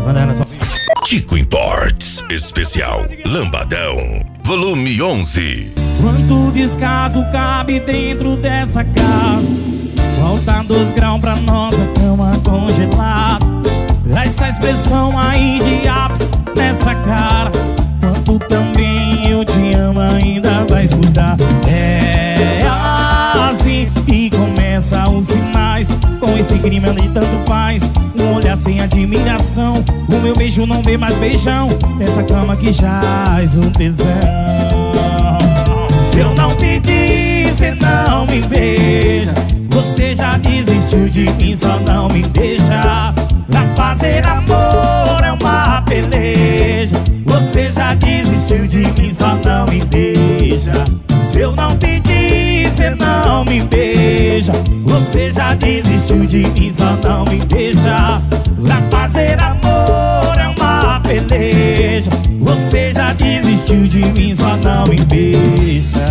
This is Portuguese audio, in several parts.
Tico Imports, especial Lambadão, volume 11. Quanto descaso cabe dentro dessa casa? Falta 2 graus pra nossa cama congelada. Essa expressão aí de ápice nessa cara. Quanto também eu te amo ainda vai escutar. É assim que começa os sinais. Com esse crime ali tanto faz. Um olhar sem admiração. O meu beijo não vê mais beijão. Nessa cama que jaz um tesão. Se eu não pedir, cê não me beija. Você já desistiu de mim, só não me deixa. Pra fazer amor é uma peleja. Você já desistiu de mim, só não me deixa. Se eu não pedir, cê não me beija. Você já desistiu de mim, só não me deixa. Pra fazer amor é uma peleja. Você já desistiu de mim, só não me beija.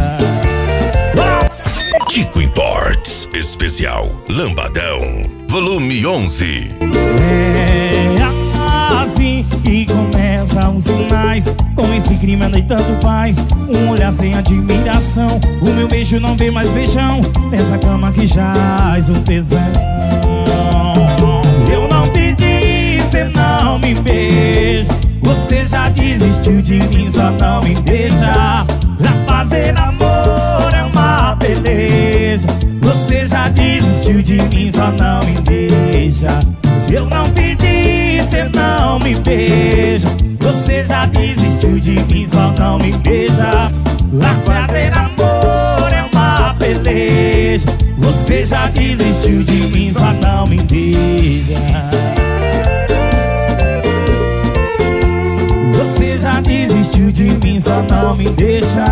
Tico Imports, especial Lambadão, volume 11. É assim que começam os sinais. Com esse crime a noite tanto faz. Um olhar sem admiração. O meu beijo não vê mais beijão. Nessa cama que jaz um tesão. Eu não pedi, cê não me beija. Você já desistiu de mim, só não me deixa. Pra fazer amor é uma beleza. Você já desistiu de mim, só não me deixa. Se eu não pedir, cê não me beija. Você já desistiu de mim, só não me beija. Pra fazer amor é uma peleja. Você já desistiu de mim, só não me beija. Você já desistiu de mim, só não me deixa.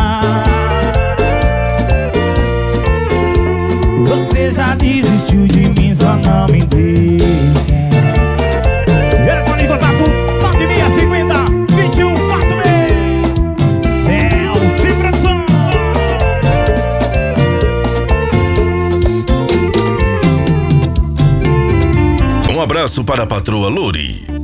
Você já desistiu de mim, só não me deixa. Telefone contato 9650 2146. Celtic Produção. Um abraço para a patroa Lori.